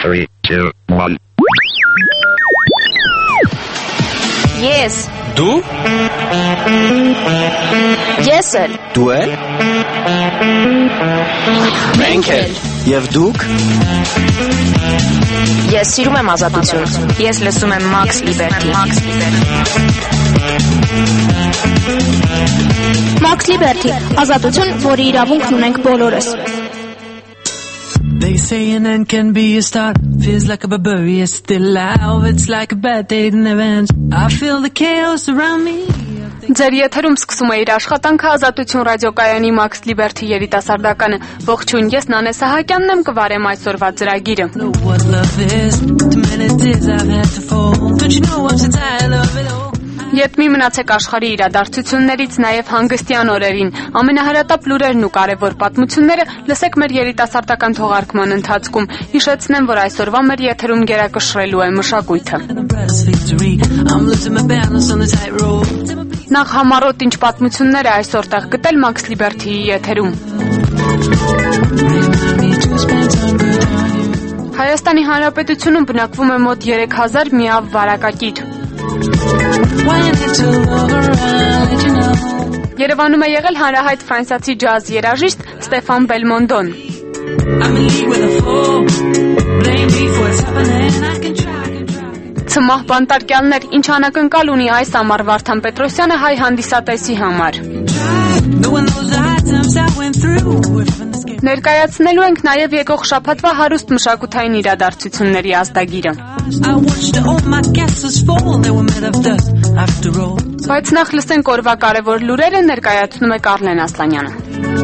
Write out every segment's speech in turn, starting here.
3, 2, 1. Ես Դու Ես էլ Դու էլ Մենք էլ Եվ դուք Ես սիրում եմ ազատություն Ես լսում եմ Max Liberty Max Liberty ազատություն, որի իրավունքն ունենք բոլորս They say an end can be a start. Feels like a barbarian still alive. It's like a bad day that never ends. I feel the chaos around me. Ձեր եթերում սկսում է իր աշխատանքը Ազատություն ռադիոկայանի Max Liberty երիտասարդականը։ Ողջույն, ես Նանե Սահակյանն եմ, կվարեմ այսօրվա ծրագիրը։ Երբ մի մնացեք աշխարհի իրադարձություններից, նաև հանգստյան օրերին, ամենահարատապ լուրերն ու կարևոր պատմությունները լսեք մեր երիտասարդական թողարկման ընթացքում։ Հիշեցնեմ, որ այսօրվա մեր եթերում գերակշռելու է մշակույթը։ Նախ համառոտ ինչ պատմություններ է այսօր տեղ գտել Max Liberty-ի եթերում։ Հայաստանի Հանրապետությունում բնակվում է մոտ 3000 միավ վարակակիր։ Երևանում է եղել հանրահայտ ֆրանսիացի ջազ երաժիշտ Ստեֆան Բելմոնդոն։ Ցմահ բանտարկյալներ, ինչ անակնկալ ունի այս ամառ Վարդան Պետրոսյանը հայ հանդիսատեսի համար։ Ներկայացնելու ենք նաև եկող շաբաթվա հարուստ մշակութային իրադարձությունների ազդագիրը։ Բայց նախ լսենք օրվա կարևոր լուրերը, ներկայացնում է Կարլեն Ասլանյանը։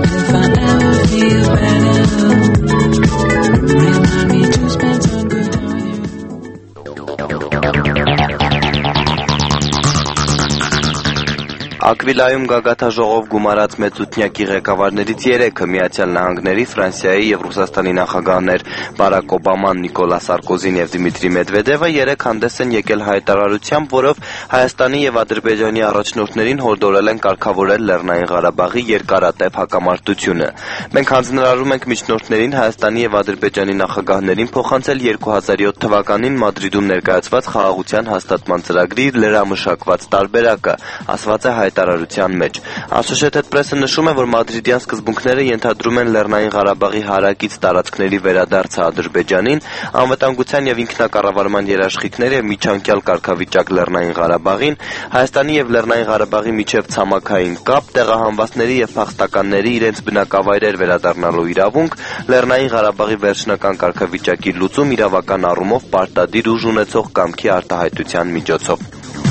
Ակվիլայում գագաթաժողով գումարած մեծութնյակի ղեկավարներից 3-ը Միացյալ Նահանգների, Ֆրանսիայի և Ռուսաստանի նախագահներ Բարակ Օբաման, Նիկոլա Սարկոզին և Դիմիտրի Մեդվեդևը 3 հանդես են եկել հայտարարությամբ, որով Հայաստանի և Ադրբեջանի առաջնորդներին հորդորել են կարգավորել Լեռնային Ղարաբաղի երկարատև հակամարտությունը։ Մենք հանձնարարում ենք միջնորդներին Հայաստանի և Ադրբեջանի նախագահներին փոխանցել 2007 թվականին Մադրիդում ներկայացված խաղաղության հաստատման ծրագրի լրամշակված տարբերակը, ասված է հայտարարության մեջ։ Associated Press-ը նշում է, որ մադրիդյան սկզբունքները ենթադրում են Լեռնային Ղարաբաղի հարակից տարածքների վերադարձը Ադրբեջանին, անվտանգության և ինքնակառավարման երաշխիքները և միջանկյալ կարգավիճակ Լեռնային Ղարաբաղին, Հայաստանի և Լեռնային Ղարաբաղի միջև ցամաքային կապ, տեղահանվածների և փախստականների իրենց բնակավայրեր վերադառնալու իրավունք, Լեռնային Ղարաբաղի վերջնական կարգավիճակի լուծում իրավական առումով պարտադիր ուժ ունեցող կամքի արտահայտության միջոցով։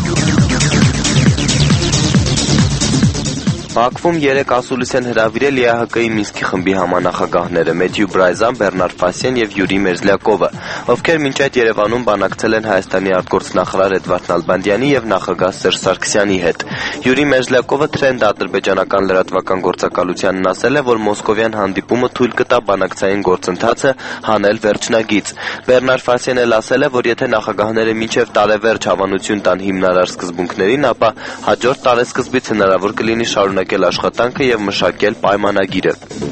Բաքվում 3 ասուլիս են հրավիրել ԵԱՀԿ-ի Մինսկի խմբի համանախագահները Մեթյու Բրայզան, Բեռնարդ Ֆասիեն և Յուրի Մերզլյակովը, ովքեր մինչ այդ Երևանում բանակցել են Հայաստանի արտգործնախարար Էդվարդ Նալբանդյանի և նախագահ Սերժ Սարգսյանի հետ։ Յուրի Մերզլյակովը Trend ադրբեջանական լրատվական գործակալությանն ասել է, որ մոսկովյան հանդիպումը թույլ կտա բանակցային գործընթացը հանել վերջնագիծ։ Բեռնարդ Ֆասիեն էլ ասել է, որ եթե նախագահները մինչև տարեվերջ հավանություն տան հիմնարար սկզբունքներին, ապա հաջորդ տարեսկզբից հնարավոր կլինի շարունակել աշխատանքը և մշակել պայմանագիրը։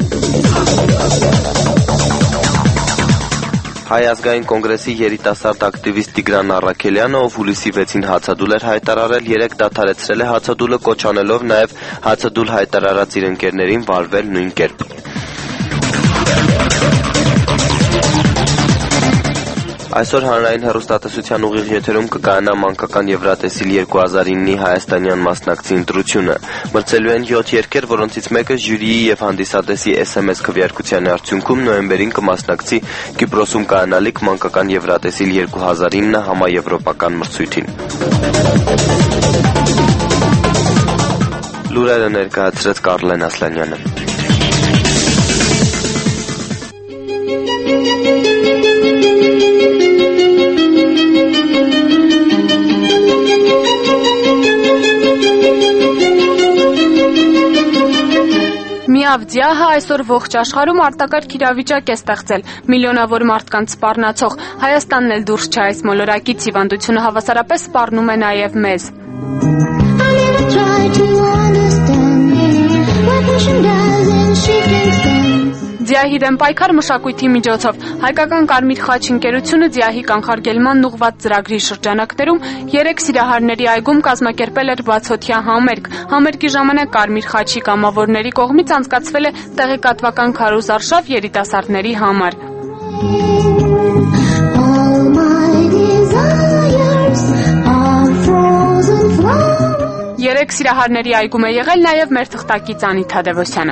Հայ ազգային կոնգրեսի երիտասարդ ակտիվիստ Տիգրան Առաքելյանը, ով հուլիսի 6-ին հացադուլ էր հայտարարել, 3 դադարեցրել է հացադուլը, կոչ անելով նաև հացադուլ հայտարարած իր ընկերներին վարվել նույն կերպ։ Այսօր հանրային հեռուստատեսության ուղիղ եթերում կկայանա մանկական Եվրատեսիլ 2009-ի հայաստանյան մասնակցի ընտրությունը։ Մրցելու են 7 երգեր, որոնցից մեկը ժյուրիի և հանդիսատեսի SMS քվեարկության արդյունքում նոյեմբերին կմասնակցի Կիպրոսում կայանալիք մանկական Եվրատեսիլ 2009 համաեվրոպական մրցույթին։ Լուրերը ներկայացրեց Կարլեն Ասլանյանը։ Միավ ձյահը այսօր ողջ աշխարհում արտակարգ իրավիճակ է ստեղծել, միլիոնավոր մարդկանց սպառնացող, Հայաստանն էլ դուրս չէ այս մոլորակից, հիվանդությունը հավասարապես սպառնում է նաև մեզ։ Ձիահի դեմ պայքար մշակույթի միջոցով հայկական Կարմիր խաչ ընկերությունը ձիահի կանխարգելման ուղղված ծրագրի շրջանակներում 3 Սիրահարների այգում կազմակերպել էր բացօթյա համերգ։ Համերգի ժամանակ Կարմիր խաչի կամավորների կողմից անցկացվել է տեղեկատվական քարոզարշավ երիտասարդների համար։ Երեք Սիրահարների այգում է եղել նաև մեր թղթակից Անի Թադևոսյանը։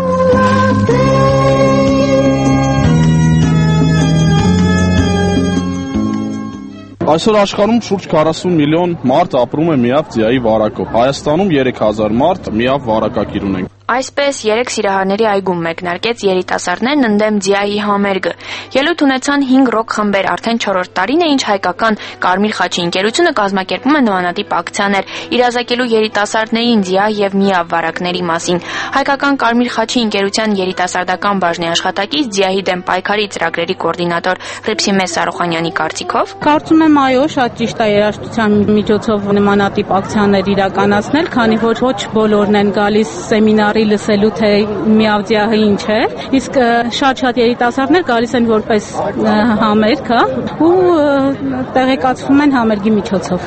Այսօր աշխարհում շուրջ 40 միլիոն մարդ ապրում է միավ ձիայի վարակով։ Հայաստանում 3000 մարդ միավ վարակակիր ունենք։ Այսպես 3 Սիրահարների այգում մեկնարկեց երիտասարդներն ընդդեմ ձիայի համերգը։ Ելույթ ունեցան 5 ռոք խմբեր, արդեն 4-րդ տարին է, ինչ հայկական Կարմիր խաչի ընկերությունը կազմակերպում է նմանատիպ ակցիաներ, իրազեկելու երիտասարդներին ձիա եւ միավ վարակների մասին։ Հայկական Կարմիր խաչի ընկերության երիտասարդական բաժնի աշխատակից ձիայի դեմ պայքարի ծրագրերի կոորդինատոր Ռիփսիմե Սարոխանյանի կարծիքով. Կարծում եմ այո, շատ ճիշտ է երաժշտության միջոցով նմանատիպ ակցիաներ իրականացնել, քանի որ ոչ բոլորն են գալիս սեմինարի լսելու թե միավ ձիահը ինչ է, իսկ շատ երիտասարդներ գալիս են որպես համերգ, ու տեղեկացվում են համերգի միջոցով։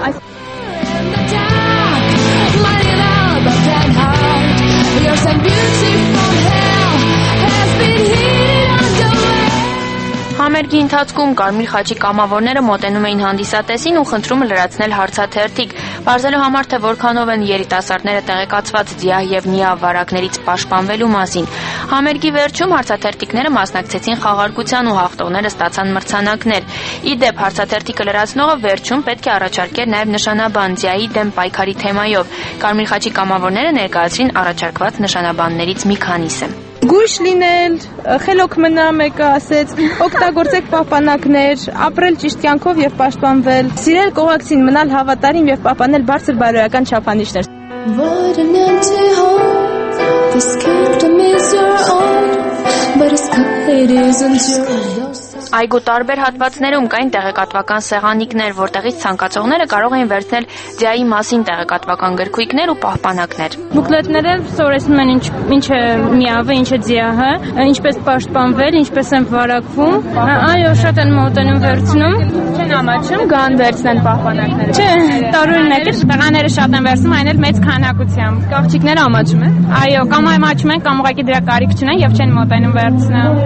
Համերգի ընթացքում Կարմիր խաչի կամավորները մոտենում էին հանդիսատեսին ու խնդրում լրացնել հարցաթերթիկ, բարձելու համար, թե որքանով են երիտասարդները տեղեկացված ձիա եւ միավ վարակներից պաշտպանվելու մասին։ Համերգի վերջում հարցաթերթիկները մասնակցեցին խաղարկության ու հաղթողները ստացան մրցանակներ։ Ի դեպ, հարցաթերթիկը լրացնողը վերջում պետք է առաջարկեր նաեւ նշանաբան ձիայի դեմ պայքարի թեմայով։ Կարմիր խաչի կամավորները ներկայացրին առաջարկված նշանաբաններից մի քանիսը։ Գույշ լինել, խելոք մնա, մեկը ասեց, օգտագործեք պահպանակներ, ապրել ճիշտ կյանքով եւ պաշտպանվել, սիրել կողակցին, մնալ հավատարիմ եւ պահպանել բարձր բարոյական չափանիշներ։ What an empty home, this kingdom is your own, but it isn't yours. Այգու տարբեր հատվածներում կային տեղեկատվական սեղանիկներ, որտեղից ցանկացողները կարող էին վերցնել ձիայի մասին տեղեկատվական գրքույկներ ու պահպանակներ։ Բուկլետները սովորեցնում են ինչ է միավը, ինչ է ձիահը, ինչպես պաշտպանվել, ինչպես են վարակվում։ Այո, շատ են մոտենում վերցնում։ Չեն ամաչում, գան վերցնեն պահպանակները։ Չէ, տարօրինակ է, տղաները շատ են վերցնում, այն էլ մեծ քանակությամբ։ Կաղջիկները ամաչում են։ Այո, կամ ամաչում են, կամ ուղղակի դրա կարիք չունեն եւ չեն մոտենում վերցնել։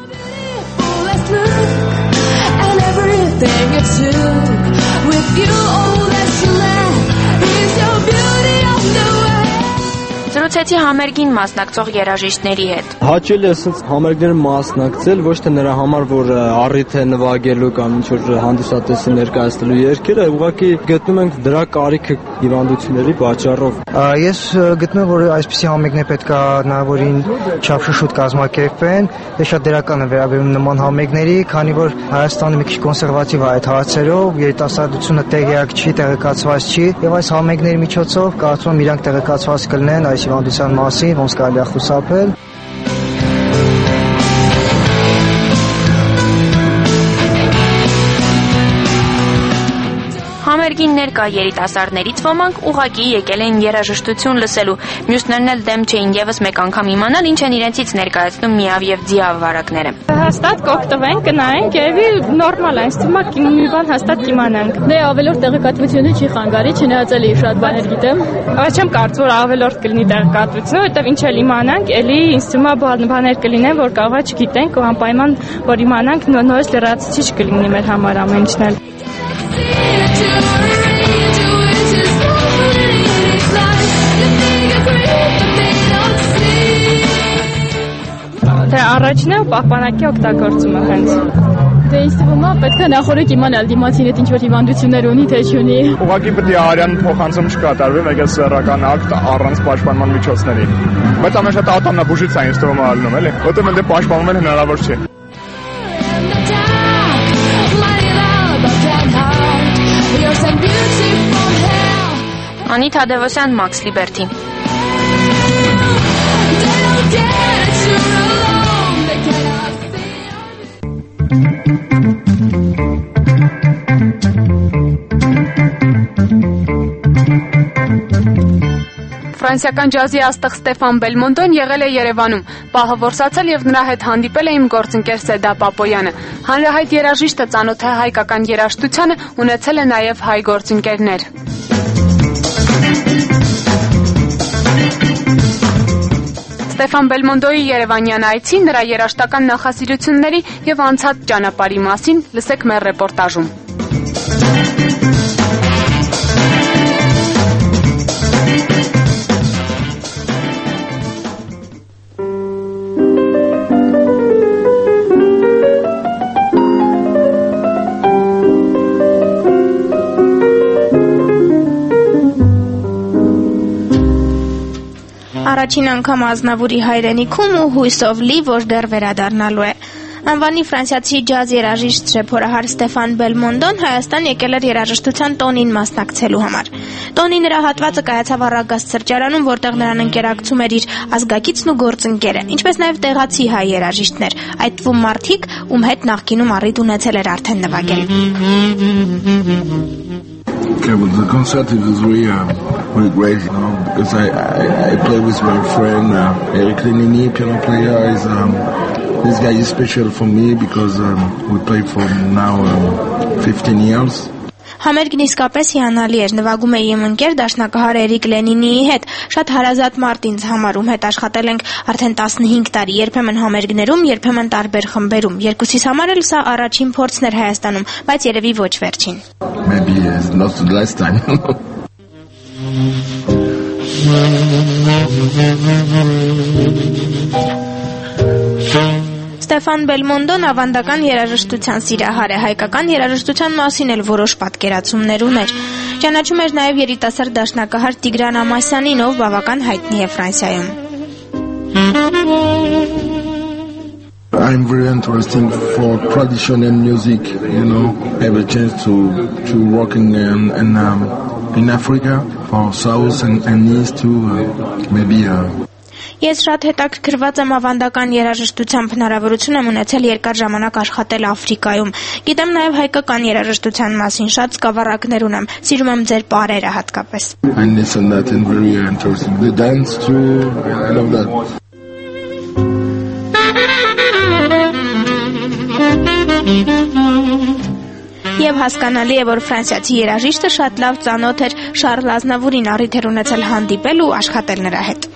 And everything you took with you, all that you left is your beauty of the way. Զրուցեցի համերգին մասնակցող երաժիշտների հետ։ Հաճելի է ասած համերգները մասնակցել, ոչ թե նրա համար, որ առիթ է նվագելու կամ ինչ-որ հանդիսատեսի ներկայացնելու երգերը, ուղղակի գտնում ենք դրա կարիքը հիվանդությունների պատճառով։ Ես գտնում եմ, որ այսպիսի համերգներ պետք է հնարավորին չափշուշ կազմակերպեն, դե շատ դերական է վերաբերում նման համերգների, քանի որ Հայաստանը մի քիչ կոնսերվատիվ է այդ հարցերով, երիտասարդությունը տեղյակ չի, տեղեկացված չի, եւ այս համերգների միջոցով կարծում եմ իրանք տեղեկացված կլինեն այս հիվանդության մասին, ոնց կարելի է խուսափել։ Համերգին ներկա երիտասարդներից ոմանք ուղղակի եկել են երաժշտություն լսելու, մյուսներն էլ դեմ չէին եւս մեկ անգամ իմանալ ինչ են իրենցից ներկայացնում միավ եւ ձիավ վարակները։ Հաստատ կօգտվենք, կնայենք, եւ նորմալ է, ինձ թվում է մի բան հաստատ կիմանանք։ Դե ավելորդ տեղեկատվությունը չի խանգարի, չնայած էլի շատ բաներ գիտեմ։ Չեմ կարծում, որ ավելորդ կլինի տեղեկատվությունը, որտեվ ինչ էլ իմանանք, էլի ինձ թվում է բաներ կլինեն, որ կարող է չգիտենք, ու անպայման որ իմանանք, նորից լրացուցիչ կլինի մեր համար ամեն ինչն էլ։ Թե առաջին է պահպանակի օգտագործումը հենց։ Դե ինձ թվում է պետք է նախորդ իմանալ դիմացին հետ ինչ-որ հիվանդություններ ունի, թե չունի։ Ուղղակի պետք է արյան փոխանցում չկատարվի, մեկ է սեռական ակտ առանց պաշտպանման միջոցների։ Բայց ամեն շատ ատամնաբուժից է ինձ թվում է ալնում, էլի։ Որտեղ մենք պաշտպանվել հնարավոր չի։ Անի Թադևոսյան, Մաքս Լիբերթի։ Ֆրանսիական ջազի աստղ Ստեֆան Բելմոնդոն եղել է Երևանում։ Պահը որսացել եւ նրա հետ հանդիպել է իմ գործընկեր Սեդա Պապոյանը։ Հանրահայտ երաժիշտը ծանոթ է հայկական երաժշտությանը, ունեցել է նաեւ հայ գործընկերներ։ Ստեֆան Բելմոնդոյի Երևանյան այցի, նրա երաժշտական նախասիրությունների եւ անցած ճանապարհի մասին լսեք մեր ռեպորտաժում։ Առաջին անգամ Ազնավուրի հայրենիքում ու հույսով լի, որ դեռ վերադառնալու է։ Անվանի ֆրանսիացի ջազ երաժիշտ շեփորահար Ստեֆան Բելմոնդոն Հայաստան եկել էր երաժշտության տոնին մասնակցելու համար։ Տոնի նրա հատվածը կայացավ Առագաստ սրճարանում, որտեղ նրան ընկերակցում էր իր ազգակիցն ու գործընկերը, ինչպես նաև տեղացի հայ երաժիշտներ, այդ թվում մարդիկ, ում հետ նախկինում առիթ ունեցել էր արդեն նվագել։ Okay, but the concert is really great, you know, because I play with my friend Eric Lenini, piano player. This guy is special for me because we play for now 15 years. Համերգն իսկապես հիանալի էր, նվագում էի իմ ընկեր դաշնակահար Էրիկ Լենինիի հետ, շատ հարազատ մարդ ինձ համար, ում հետ աշխատել ենք արդեն 15 տարի, երբեմն համերգներում, երբեմն տարբեր խմբերում։ Երկուսիս համար էլ սա առաջին փորձն էր Հայաստանում, բայց երևի ոչ վերջին։ Maybe it's not the last time. Ստեֆան Բելմոնդոն ավանդական երաժշտության սիրահար է, հայկական երաժշտության մասին էլ որոշ պատկերացումներ ուներ։ Ճանաչում էր նաև երիտասարդ դաշնակահար Տիգրան Ամասյանին, ով բավական հայտնի է Ֆրանսիայում։ I'm very interested for traditional music, you know. I have a chance to work in Africa for South and East too, maybe. Ես շատ հետաքրքրված եմ ավանդական երաժշտությամբ, հնարավորություն եմ ունեցել երկար ժամանակ աշխատել Աֆրիկայում։ Գիտեմ նաև հայկական երաժշտության մասին, շատ սկավառակներ ունեմ, սիրում եմ ձեր պարերը հատկապես։ I listen that and very interesting. The dance too, I love that. Եվ հասկանալի է, որ ֆրանսիացի երաժիշտը շատ լավ ծանոթ էր Շարլ Ազնավուրին, առիթ էր ունեցել հանդիպել ու աշխատել նրա հետ։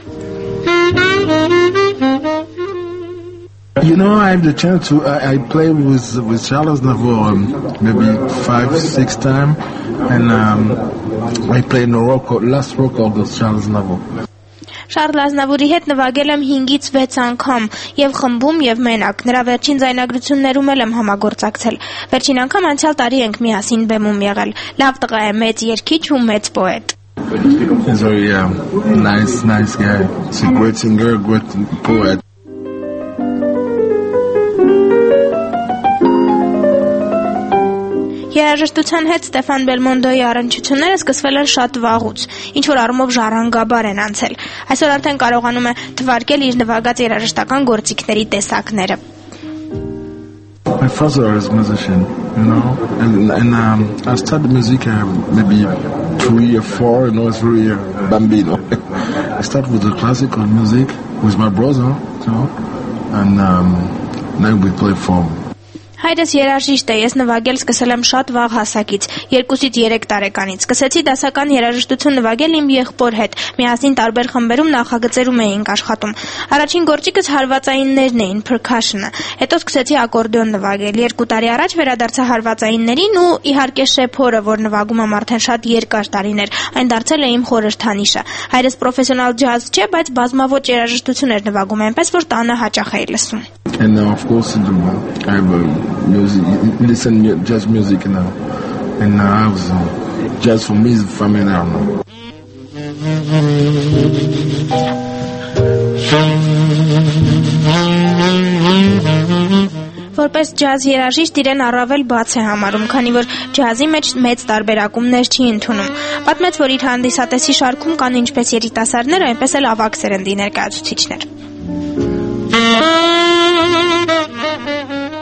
You know, I have the chance to I play with Charles Aznavour maybe 5-6 times, and I played the last record of Charles Aznavour. Շարլ Ազնավուրի հետ նվագել եմ 5-ից 6 անգամ, եւ խմբում եւ մենակ։ Նրա վերջին ձայնագրություններում եմ համագործակցել։ Վերջին անգամ անցյալ տարի ենք միասին բեմում եղել։ Լավ տղա է, մեծ երգիչ ու մեծ պոետ։ He's very nice guy. He's a great singer, great poet. Երաժշտության հետ Ստեֆան Բելմոնդոյի առնչությունները սկսվել են շատ վաղուց, ինչ-որ առումով ժառանգաբար են անցել։ Այսօր արդեն կարողանում է թվարկել իր նվագած երաժշտական գործիքների տեսակները։ My father is a musician, you know, and I started music maybe 3 or 4, you know, it's very bambino. I started with the classical music with my brother, you know, and now we play for. Հայրս երաժիշտ է, ես նվագել սկսել եմ շատ վաղ հասակից, 2-ից 3 տարեկանից։ Սկսեցի դասական երաժշտություն նվագել իմ եղբոր հետ, միասին տարբեր խմբերում նախագծերում էինք աշխատում։ Առաջին գործիքս հարվածայիններն էին, percussion-ը։ Հետո սկսեցի ակորդեոն նվագել, 2 տարի առաջ վերադարձա հարվածայիններին ու իհարկե շեփորը, որ նվագում եմ արդեն շատ երկար տարիներ, այն դարձել է իմ խորհրդանիշը։ Հայրս պրոֆեսիոնալ ջազ չէ, բայց բազմաոճ երաժշտություն էր նվագում, այնպես որ տանը hաճախ էի լսում։ And of course I have music, listen jazz music now, and I have jazz for me is familiar now. Որպես ջազ երաժիշտ իրեն առավել բաց է համարում, քանի որ ջազի մեջ մեծ տարբերակումներ չի ընդունում։ Պատմեց, որ իր հանդիսատեսի շարքում կան ինչպես երիտասարդներ, այնպես էլ ավագ սերնդի ներկայացուցիչներ։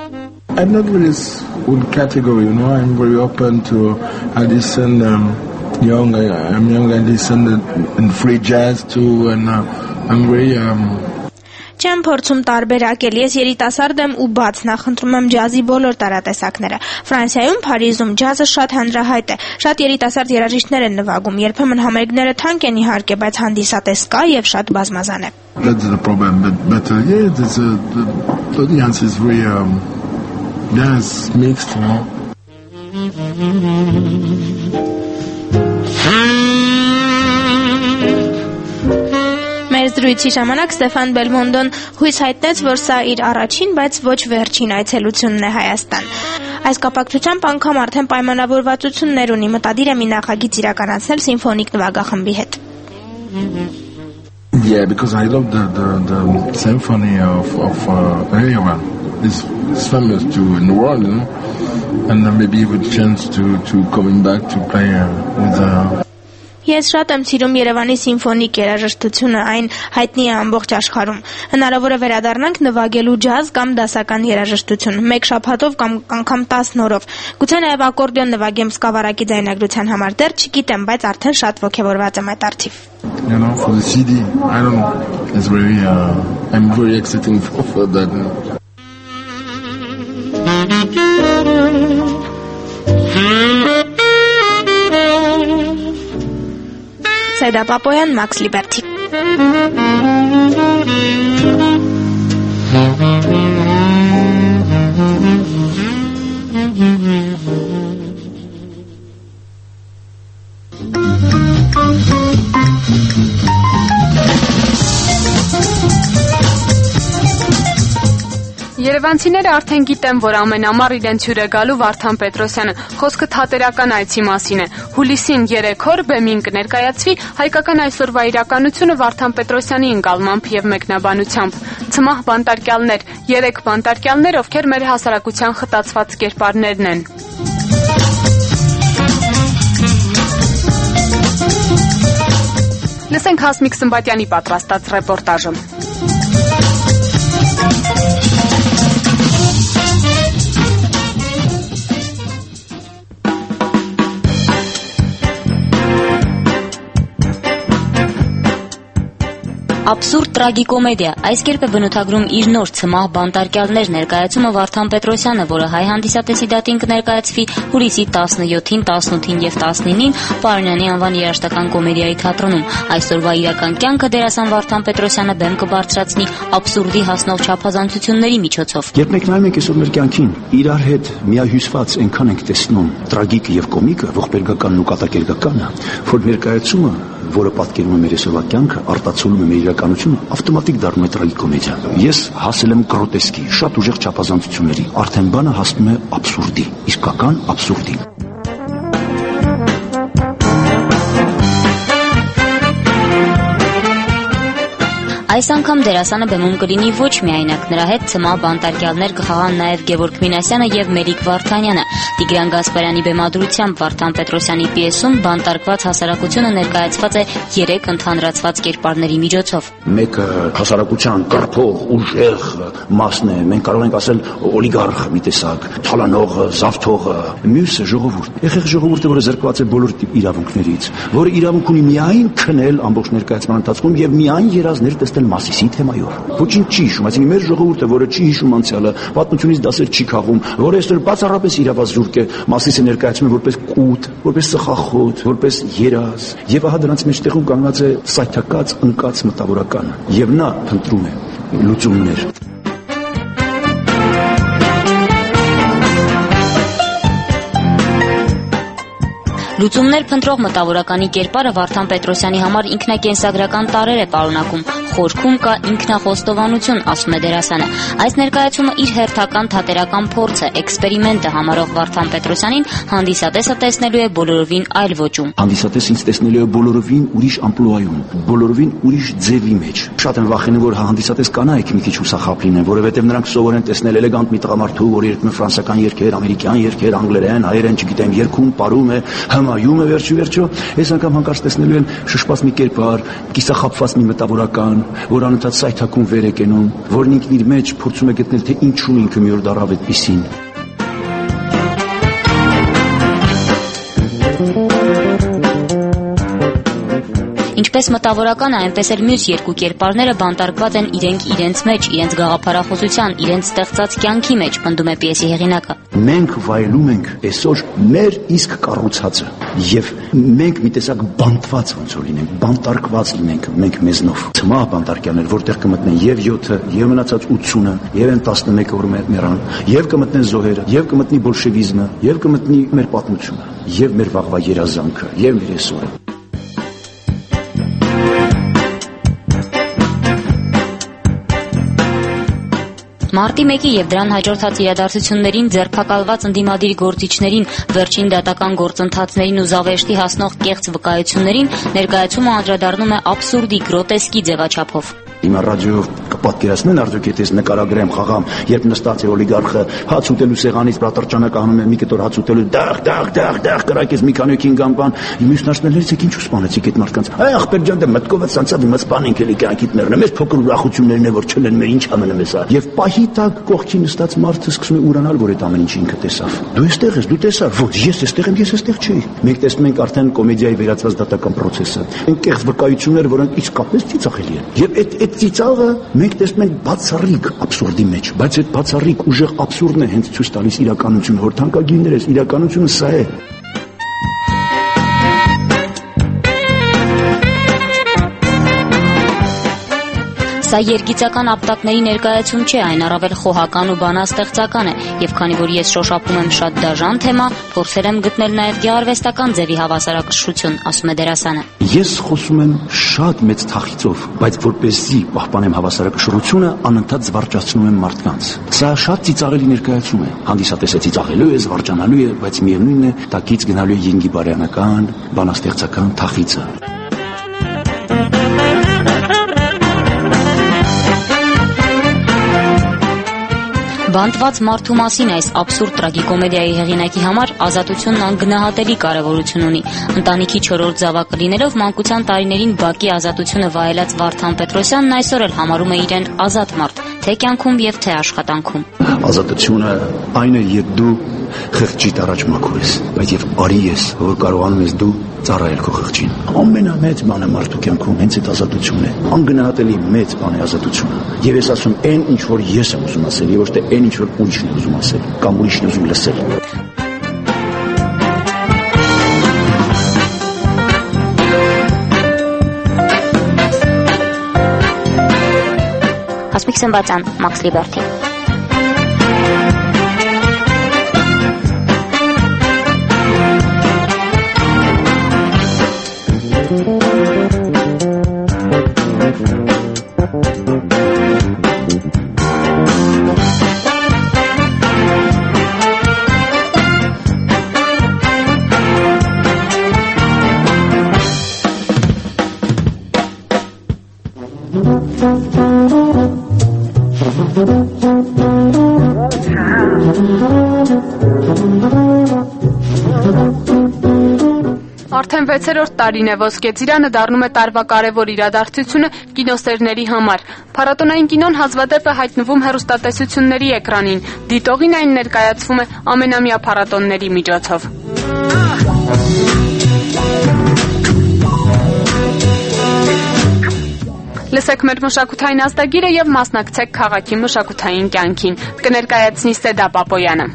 I'm not really one category, you know. I'm very open to. I listen young. I'm young. I listen in free jazz too, and I'm very. Չեմ փորձում տարբերակել, ես երիտասարդ եմ ու բաց, նախընտրում եմ ջազի բոլոր տարատեսակները։ Ֆրանսիայում, Փարիզում ջազը շատ հանրահայտ է, շատ երիտասարդ երաժիշտներ են նվագում, երբեմն համերգները թանկ են իհարկե, բայց հանդիսատես կա եւ շատ բազմազան է։ That's the problem, but yeah, the audience is very it's mixed, you know. Մեր զրույցի ժամանակ Ստեֆան Բելմոնդոն հույս հայտնեց, որ սա իր առաջին, բայց ոչ վերջին այցելությունն է Հայաստան։ Այս կապակցությամբ անգամ արդեն պայմանավորվածություններ ունի, մտադիր է մի նախագիծ իրականացնել սիմֆոնիկ նվագախմբի հետ։ Yeah, because I love the symphony of Yerevan. It's famous in the world, you know, and maybe with a chance to coming back to play with. Ես շատ եմ սիրում Երևանի սիմֆոնիկ երաժշտությունը, այն հայտնի է ամբողջ աշխարհում։ Հնարավոր է վերադառնանք նվագելու ջազ կամ դասական երաժշտություն, մեկ շաբաթով կամ անգամ 10 օրով։ Գուցե նաև ակորդեոն նվագեմ սկավառակի ձայնագրության համար, դեռ չգիտեմ, բայց արդեն շատ ոգևորված եմ այդ արդիվ։ You know, for the CD, I don't know. It's very, I'm very excited for that. Սայդա Պապոյան, Մաքս Լիբերթի։ Երևանցիները արդեն գիտեն, որ ամենամառ իրենց հյուր է գալու Վարդան Պետրոսյանը։ Խոսքը թատերական այցի մասին է։ Հուլիսին 3 օր բեմին կներկայացվի հայկական այսօրվա իրականությունը Վարդան Պետրոսյանի ընկալմամբ եւ մեկնաբանությամբ։ Ցմահ բանտարկյալներ, 3 բանտարկյալներ, ովքեր մեր հասարակության խտացված կերպարներն են։ Լսենք Հասմիկ Սմբատյանի պատրաստած ռեպորտաժը։ Աբսուրդ տրագիկոմեդիա։ Այս կերպ է բնութագրում իր նոր ցմահ բանտարկյալներ ներկայացումը Վարդան Պետրոսյանը, որը հայ հանդիսատեսի դատին կներկայացվի հուլիսի 17-ին, 18-ին եւ 19-ին Պարոնյանի անվան երաժշտական կոմեդիայի թատրոնում։ Այսօրվա իրական կյանքը դերասան Վարդան Պետրոսյանը բեմ կբարձրացնի աբսուրդի հասնող չափազանցությունների միջոցով։ Երբ մենք նայում ենք այսօր մեր կյանքին, իրար հետ միահյուսված այնքան ենք տեսնում տրագիկը եւ կոմիկը, ողբերգականն ու կատակերգականը, որ ներկայացումը, որը պատկերում է մեր այսօրվա կյանքը, արտացոլում է մեր իրականությունը, ավտոմատիկ դառնում է տրագիկոմեդիա։ Ես հասել եմ գրոտեսկի, շատ ուժեղ չափազանցությունների, արդեն բանը հասնում է աբսուրդի, իսկական աբսուրդի։ Այս անգամ դերասանը բեմում կլինի ոչ միայնակ, նրա հետ ցմահ բանտարկյալներ կխաղան նաև Գևորգ Մինասյանը եւ Մերիկ Վարդանյանը։ Տիգրան Գասպարյանի բեմադրությամբ Վարդան Պետրոսյանի պիեսում բանտարկված հասարակությունը ներկայացված է 3 ընդհանրացված կերպարների միջոցով։ Մեկը հասարակության կարփող, ուժեղ մասն է, մենք կարող ենք ասել օլիգարխ մի տեսակ, թալանողը, զավթողը, մյուսը ժողովուրդ։ Եղեղ ժողովուրդը, որը զրկված է բոլոր իրավունքներից, որը իրավունք ունի միայն քնել ամբողջ ներկայացման ընթացքում եւ միայն երազներ տեսնել Մասիսի թեմայով։ Ոչինչ չի հիշում, այսինքն մեր ժողովուրդը, որը չի հիշում անցյալը, պատմությունից դասեր չի քաղում, որը այսօր բացառապես իրավազուրկ է, Մասիսը ներկայացնում է որպես կուտ, որպես սխախոտ, որպես երազ, եւ ահա դրանց մեջտեղում կանգնած է սայթակած, ընկած մտավորականը, եւ նա փնտրում է լուծումներ։ Լուծումներ փնտրող մտավորականի կերպարը Վարդան Պետրոսյանի համար ինքնակենսագրական տարրեր է պարունակում։ Խորքում կա ինքնախոստովանություն, ասում է դերասանը։ Այս ներկայացումը իր հերթական թատերական փորձը, էքսպերիմենտը համարող Վարդան Պետրոսյանին հանդիսատեսը տեսնելու է բոլորովին այլ ոճում։ Հանդիսատեսը ինձ տեսնելու է բոլորովին ուրիշ ամպլուայում, բոլորովին ուրիշ ձևի մեջ։ Շատ եմ վախենում, որ հանդիսատես կանայք մի քիչ հուսախաբ լինեն, որովհետև նրանք սովոր են տեսնել էլեգանտ մի տղամարդու, որ երգում է ֆրանսիական երգեր, ամերիկյան երգեր, անգլերեն, հայերեն, չգիտեմ, երգում, պարում է, հմայում է վերջո, այս անգամ հանկարծ տեսնելու են շշպած մի կերպար, կիսախաբված մի մտավորական, որ անընդհատ սայթակում վեր է կենում, որն ինքն իր մեջ փորձում է գտնել, թե ինչու ինքը մի օր դառավ այդպիսին։ Ինչպես մտավորական է, այնպես էլ մյուս երկու կերպարները բանտարկված են իրենք իրենց մեջ, իրենց գաղափարախոսության, իրենց ստեղծած կյանքի մեջ, պնդում է պիեսի հեղինակը։ Մենք վայելում ենք այսօր մեր իսկ կառուցածը եւ մենք մի տեսակ բանտված ոնց որ լինենք, բանտարկված լինենք մենք մեզնով։ Ցմահ բանտարկյաններ, որտեղ կմտնեն եւ 7-ը, եւ մնացած 80-ը, եւ այն 11-ը որ մեռան, եւ կմտնեն զոհերը, եւ կմտնի բոլշևիզմը, եւ կմտնի մեր պատմությունը, եւ մեր վաղվա երազանքը, եւ մեր այսօրը։ Մարտի 1-ի եւ դրան հաջորդած իրադարձություններին ձերբակալված ընդդիմադիր գործիչներին, վերջին դատական գործընթացներին ու զավեշտի հասնող կեղծ վկայություններին ներկայացումը անդրադառնում է աբսուրդի, գրոտեսկի ձևաչափով։ Հիմա ռադիոյով կպատկերացնեն արդյոք եթե նկարագրեմ խաղամ, երբ նստած է օլիգարխը հաց ուտելու սեղանից պրատարճանակ անում է մի կտոր հաց ուտելու դաղ կրակես մի քանի կինգամբան, մյուսն ասնելերից եք ինչու սպանեցիք այդ մարդկանց։ Այ ախպեր ջան դե մտքովը ցանցավ իմը սպանենք էլի կյանքիդ մեռնեմ, մեզ փոքր ուրախություններն է որ չլեն մեր ինչ ամենը մեզ։ Եվ պահի տակ կողքի նստած մարդը սկսում է ուրանալ որ այդ ամեն ինչ ինքը տեսավ։ Դու էստեղ ես, դու տեսար, ոչ ես էստեղ եմ, ես էստեղ չի։ Մենք տեսնում ենք արդեն կոմեդիայի վերածված դատական process-ը։ Այնտեղ վկայությունները որոնք իսկապես ծիծաղելի են։ Եվ այդ ծիծաղը մենք տեսնում ենք բացառիկ աբսուրդի մեջ, բայց այդ բացառիկ ուժեղ աբսուրդն է հենց ցույց տալիս իրականությունը, որ թանկագիններս իրականությունը սա է։ Սա երգիծական ապտակների ներկայացում չէ, այն առավել խոհական ու բանաստեղծական է, եւ քանի որ ես շոշափում եմ շատ դաժան թեմա, փորձել եմ գտնել նաեւ գեղարվեստական ձևի հավասարակշռություն, ասում է դերասանը։ Ես խոսում եմ շատ մեծ թախիծով, բայց որպեսզի պահպանեմ հավասարակշռությունը, անընդհատ զվարճացնում եմ մարդկանց։ Սա շատ ծիծաղելի ներկայացում է։ Հանդիսատեսը ծիծաղելու է, զվարճանալու է, բայց միևնույնն է, տակից գնալու է ենգիբարյանական, բանաստեղծական թախիծը։ Բանտված մարդու մասին այս աբսուրդ տրագիկոմեդիայի հեղինակի համար ազատությունն անգնահատելի կարևորություն ունի։ Ընտանիքի 4-րդ զավակը լինելով մանկության տարիներին Բաքվի ազատությունը վայելած Վարդան Պետրոսյանն այսօր էլ համարում է իրեն ազատ մարդ, թե կյանքում եւ թե աշխատանքում։ Ազատությունը այն է, երբ դու խղճիդ առաջ մաքուր ես, բայց եւ արի ես, որ կարողանում ես դու ծառայել քո խղճին։ Ամենամեծ բանը մարդու կյանքում հենց այդ ազատությունն է։ Անգնահատելի մեծ բան է ազատությունը։ Եվ ես ասում այն ինչ որ ես եմ ուզում ասել, եւ ոչ թե այն ինչ որ ուրիշն է ուզում ասել, կամ ուրիշն է ուզում լսել։ Հասմիկ Սմբատյան, Մաքս Լիբերթի։ Արդեն 6-րդ տարին է Ոսկե ծիրանը դառնում է տարվա կարևոր իրադարձությունը կինոսերների համար։ Փառատոնային կինոն հազվադեպ է հայտնվում հեռուստատեսությունների էկրանին։ Դիտողին այն ներկայացվում է ամենամյա փառատոնների միջոցով։ Լսեք մեր մշակութային ազդագիրը եւ մասնակցեք քաղաքի մշակութային կյանքին։ Կներկայացնի Սեդա Պապոյանը։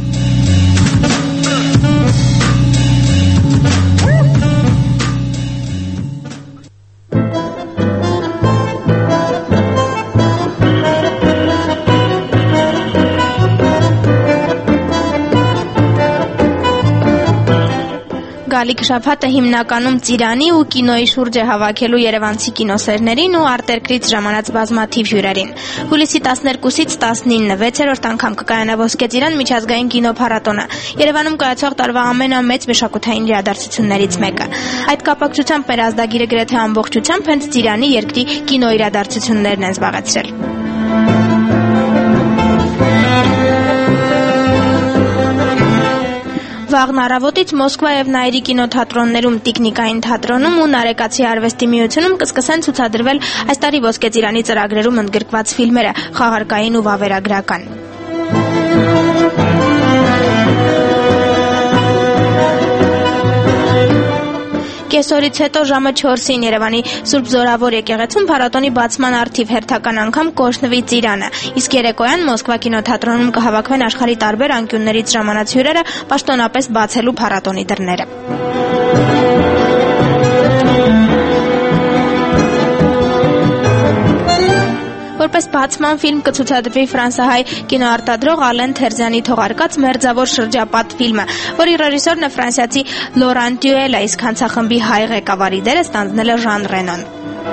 Գալիք շաբաթը հիմնականում ծիրանի ու կինոյի շուրջ է հավաքելու երևանցի կինոսերներին ու արտերկրից ժամանած բազմաթիվ հյուրերին։ Հուլիսի 12-ից 19-ը 6-րդ անգամ կկայանա Ոսկե ծիրան միջազգային կինոփառատոնը։ Երևանում կայացող տարվա ամենամեծ մշակութային իրադարձություններից մեկը։ Այդ կապակցությամբ մեր ազդագիրը գրեթե ամբողջությամբ հենց ծիրանի երկրի կինոիրադարձություններն են զբաղեցրել։ Վաղն առավոտից Մոսկվա եւ Նայիրի կինոթատրոններում, Տիկնիկային թատրոնում ու Նարեկացի արվեստի միությունում կսկսեն ցուցադրվել այս տարի Ոսկե ծիրանի ծրագրերում ընդգրկված ֆիլմերը՝ խաղարկային ու վավերագրական։ Կեսօրից հետո ժամը 4-ին Երևանի Սուրբ Զորավոր եկեղեցում փառատոնի բացման առթիվ հերթական անգամ կօրհնվի ծիրանը, իսկ երեկոյան Մոսկվա կինոթատրոնում կհավաքվեն աշխարհի տարբեր անկյուններից ժամանած հյուրերը պաշտոնապես բացելու փառատոնի դռները։ Որպես բացման ֆիլմ կցուցադրվի ֆրանսահայ կինոարտադրող Ալեն Թերզյանի թողարկած «Մերձավոր շրջապատ» ֆիլմը, որի ռեժիսորն է ֆրանսիացի Լորան Տյուելը, իսկ հանցախմբի հայ ղեկավարի դերը ստանձնել է Ժան Ռենոն։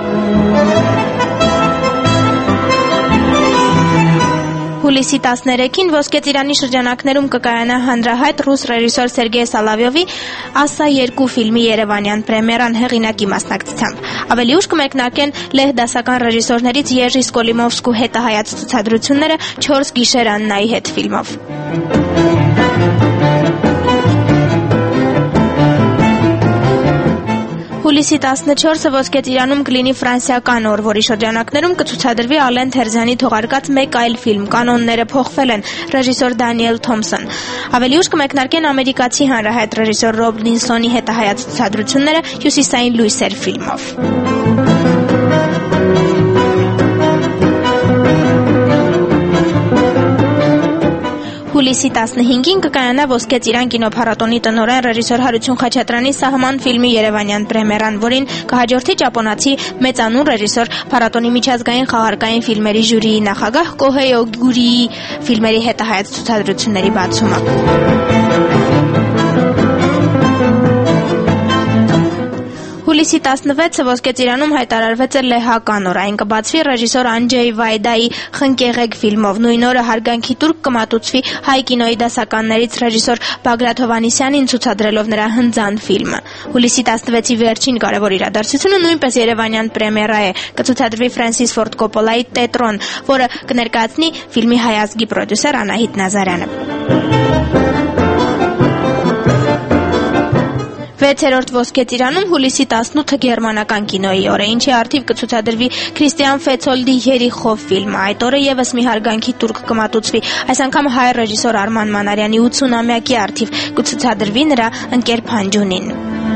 Հուլիսի 13-ին Ոսկե ծիրանի շրջանակներում կկայանա հանրահայտ ռուս ռեժիսոր Սերգեյ Սալավյովի «Ասա 2» ֆիլմի երևանյան պրեմիերան հեղինակի մասնակցությամբ։ Ավելի ուշ կմեկնարկեն լեհ դասական ռեժիսորներից Եժի Սկոլիմովսկու հետահայաց ցուցադրությունները «4 գիշեր Աննայի հետ» ֆիլմով։ Հուլիսի 14-ը Ոսկե ծիրանում կլինի ֆրանսիական օր, որի շրջանակներում կցուցադրվի Ալեն Թերզյանի թողարկած մեկ այլ ֆիլմ «Կանոնները փոխվել են» ռեժիսոր Դանիել Թոմսոն։ Ավելի ուշ կմեկնարկեն ամերիկացի հանրահայտ ռեժիսոր Ռոբ Լինսոնի հետահայաց ցուցադրությունները «Հյուսիսային լույսեր» ֆիլմով։ Հուլիսի 15-ին կկայանա Ոսկե ծիրան կինոփառատոնի տնօրեն ռեժիսոր Հարություն Խաչատրյանի «Սահման» ֆիլմի երևանյան պրեմիերան, որին կհաջորդի ճապոնացի մեծանուն ռեժիսոր փառատոնի միջազգային խաղարկային ֆիլմերի ժյուրիի նախագահ Կոհեյ Օգուրիի ֆիլմերի հետահայաց ցուցադրությունների բացումը։ Հուլիսի 16-ը Ոսկե ծիրանում հայտարարվեց է լեհական օր, այն կբացվի ռեժիսոր Անջեյ Վայդայի «Խնկեղեգ» ֆիլմով, նույն օրը հարգանքի տուրք կմատուցվի հայ կինոյի դասականներից ռեժիսոր Բագրատ Հովհաննիսյանին ցուցադրելով նրա «Հնձան» ֆիլմը։ Հուլիսի 16-ի վերջին կարևոր իրադարձությունը նույնպես երևանյան պրեմիերա է, կցուցադրվի Ֆրանսիս Ֆորդ Կոպոլայի «Տետրոն», որը կներկայացնի ֆիլմի հայ ազգի պրոդյուսեր Անահիտ Նազարյանը։ 6-րդ Ոսկե ծիրանում հուլիսի 18-ը գերմանական կինոյի օր է, ինչի առթիվ կցուցադրվի Քրիստիան Ֆեցոլդի «Երիխո» ֆիլմը։ Այդ օրը եւս մի հարգանքի տուրք կմատուցվի, այս անգամ հայ ռեժիսոր Արման Մանարյանի 80-ամյակի առթիվ կցուցադրվի նրա «Ընկեր Փանջունին»։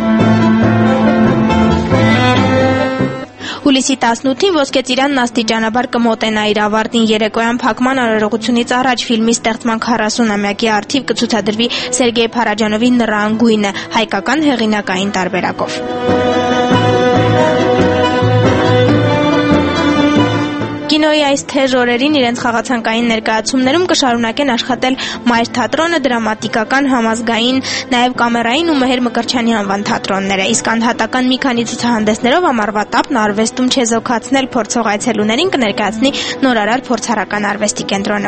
Հուլիսի 18-ին Ոսկե ծիրանն աստիճանաբար կմոտենա իր ավարտին, երեկոյան փակման արարողությունից առաջ ֆիլմի ստեղծման 40-ամյակի առթիվ կցուցադրվի Սերգեյ Փարաջանովի «Նռան գույնը» հայկական հեղինակային տարբերակով։ Կինոյի այս թեժ օրերին իրենց խաղացանկային ներկայացումներում կշարունակեն աշխատել Մայր թատրոնը, դրամատիկական, համազգային, նաև կամերային ու Մեհեր Մկրտչյանի անվան թատրոնները, իսկ անհատական մի քանի ցուցահանդեսներով ամառվա տապն արվեստում չեզոքացնել փորձող այցելուներին կներկայացնի նորարար փորձարական արվեստի կենտրոնը։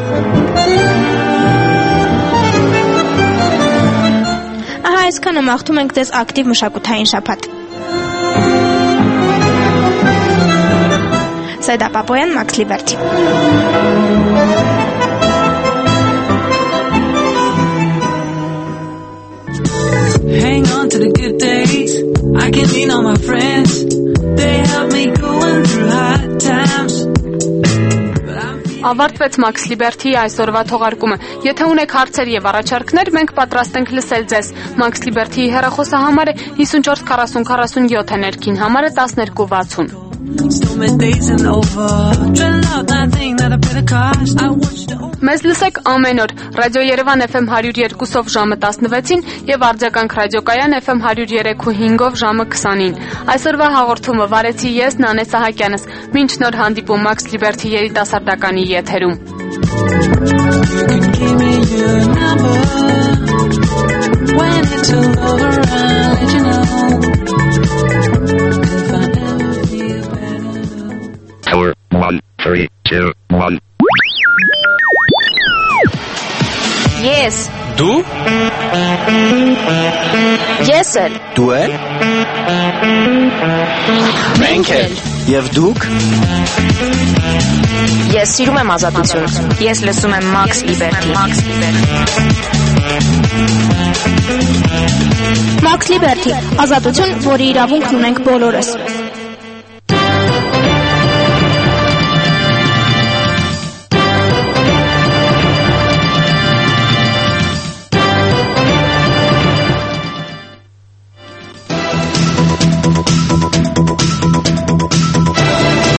Ահա այսքանը, մաղթում ենք ձեզ ակտիվ մշակութային շաբաթ։ Սայդա Պապոյան, Մաքս Լիբերթի։ Hang on to the good days. I can lean on my friends. They help me going through hard times. Ավարտվեց Մաքս Լիբերթիի այսօրվա թողարկումը։ Եթե ունեք հարցեր եւ առաջարկներ, մենք պատրաստ ենք լսել ձեզ։ Մաքս Լիբերթիի հեռախոսահամարը 54 40 47 է, ներքին համարը 1260։ Մեզ լսեք ամեն օր Ռադիո Երևան FM 102-ով ժամը 16-ին եւ Արձագանք ռադիոկայան FM 103.5-ով ժամը 20-ին։ Այսօրվա հաղորդումը վարեցի ես, Նանե Սահակյանս։ Մինչ նոր հանդիպում Մաքս Լիբերթի երիտասարդականի եթերում։ Four, 1, 3, 2, 1. Yes. Դու? Ես էլ։ Դու էլ? Մենք էլ։ Եվ դուք? Ես սիրում եմ ազատություն։ Ես լսում եմ Մաքս Լիբերթի։ Մաքս Լիբերթի, ազատություն, որի իրավունքն ունենք բոլորս։